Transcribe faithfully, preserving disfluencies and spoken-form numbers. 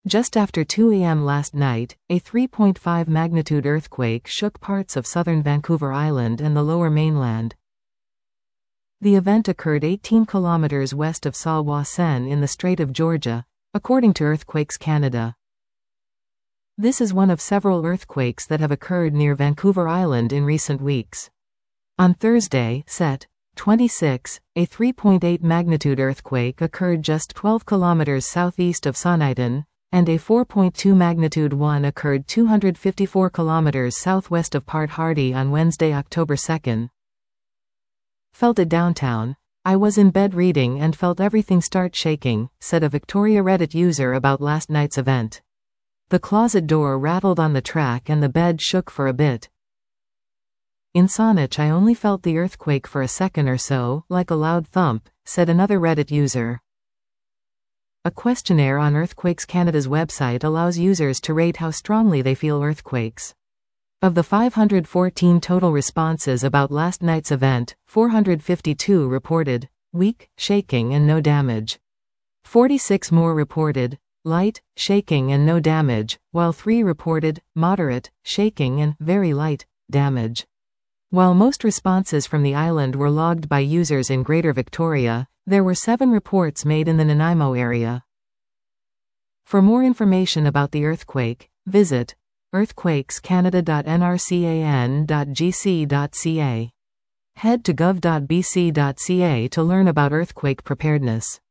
Just after two A M last night, a three point five magnitude earthquake shook parts of southern Vancouver Island and the lower mainland. The event occurred eighteen kilometers west of Sault-Ste. in the Strait of Georgia, according to Earthquakes Canada. This is one of several earthquakes that have occurred near Vancouver Island in recent weeks. On Thursday, September twenty-sixth, a three point eight magnitude earthquake occurred just twelve kilometers southeast of Sauniton, and a four point two magnitude one occurred two hundred fifty-four kilometers southwest of Port Hardy on Wednesday, October second. Felt it downtown. I was in bed reading and felt everything start shaking, said a Victoria Reddit user about last night's event. The closet door rattled on the track and the bed shook for a bit. In Saanich I only felt the earthquake for a second or so, like a loud thump, said another Reddit user. A questionnaire on Earthquakes Canada's website allows users to rate how strongly they feel earthquakes. Of the five hundred fourteen total responses about last night's event, four hundred fifty-two reported weak, shaking and no damage. forty-six more reported light, shaking and no damage, while three reported moderate, shaking and very light damage. While most responses from the island were logged by users in Greater Victoria, there were seven reports made in the Nanaimo area. For more information about the earthquake, visit earthquakes canada dot n r can dot g c dot c a. Head to gov dot b c dot c a to learn about earthquake preparedness.